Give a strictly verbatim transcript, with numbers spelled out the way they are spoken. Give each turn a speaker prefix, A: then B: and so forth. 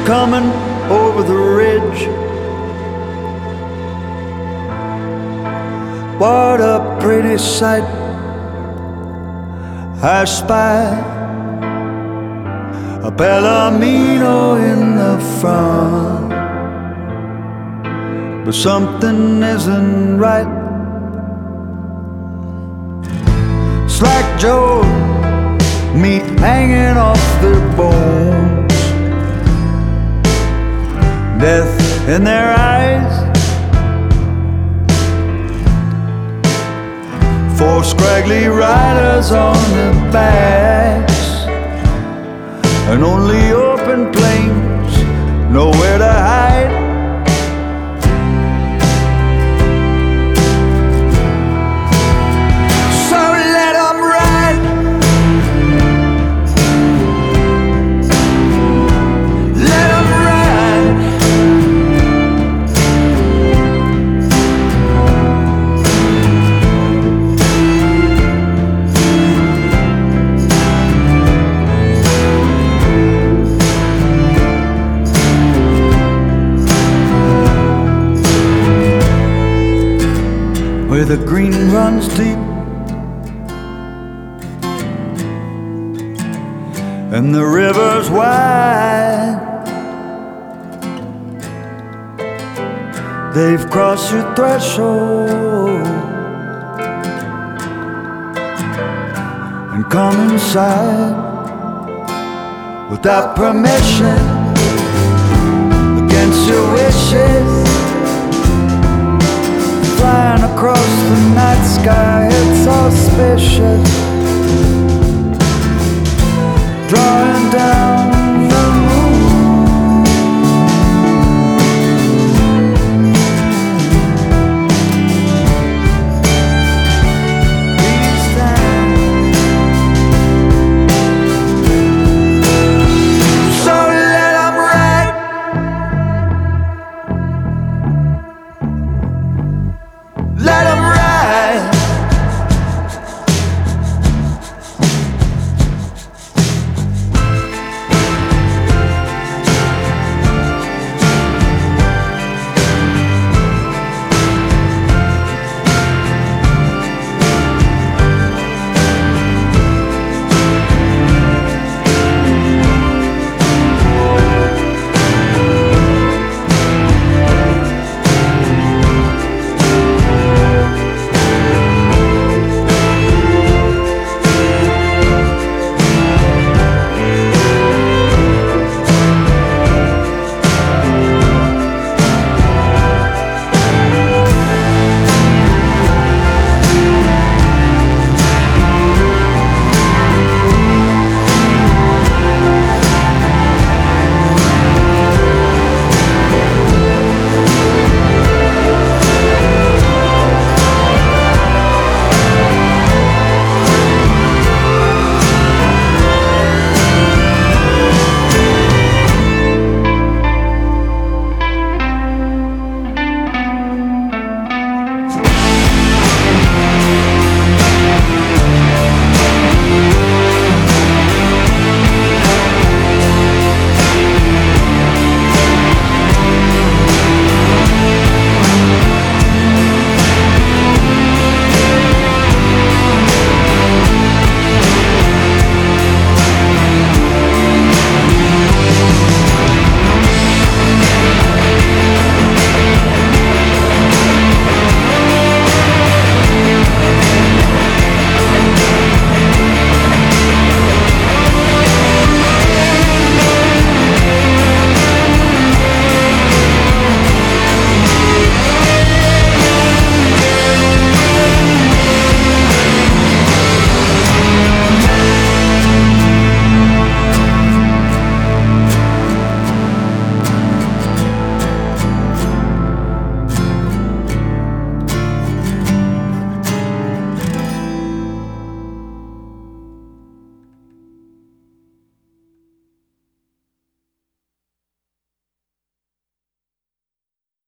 A: coming over the ridge. What a pretty sight I spy, a Palomino in the front, but something isn't right. Slack Joe, meat hanging off their bones, death in their eyes. Four scraggly riders on their backs, and only open plains, nowhere to hide. So let 'em ride, let 'em ride. Where the green runs deep and the river's wide, they've crossed your threshold and come inside without permission, against your wishes. Flying across the night sky, it's auspicious.